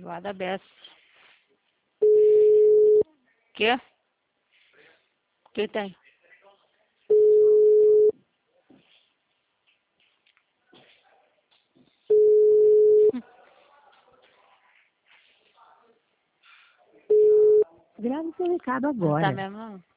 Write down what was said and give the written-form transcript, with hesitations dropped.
Guarda Bess. Quê? O que tem? Grave seu recado Não tá agora. mesmo, não?